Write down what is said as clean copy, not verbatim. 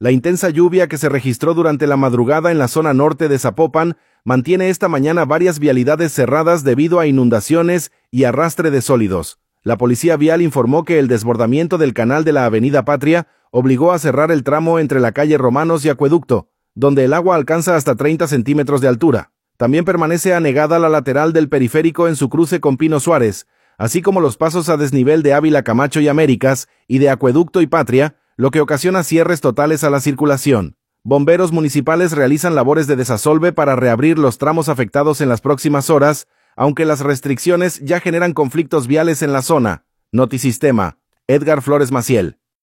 La intensa lluvia que se registró durante la madrugada en la zona norte de Zapopan mantiene esta mañana varias vialidades cerradas debido a inundaciones y arrastre de sólidos. La policía vial informó que el desbordamiento del canal de la Avenida Patria obligó a cerrar el tramo entre la calle Romanos y Acueducto, donde el agua alcanza hasta 30 centímetros de altura. También permanece anegada la lateral del periférico en su cruce con Pino Suárez, así como los pasos a desnivel de Ávila Camacho y Américas y de Acueducto y Patria, lo que ocasiona cierres totales a la circulación. Bomberos municipales realizan labores de desasolve para reabrir los tramos afectados en las próximas horas, aunque las restricciones ya generan conflictos viales en la zona. Notisistema. Edgar Flores Maciel.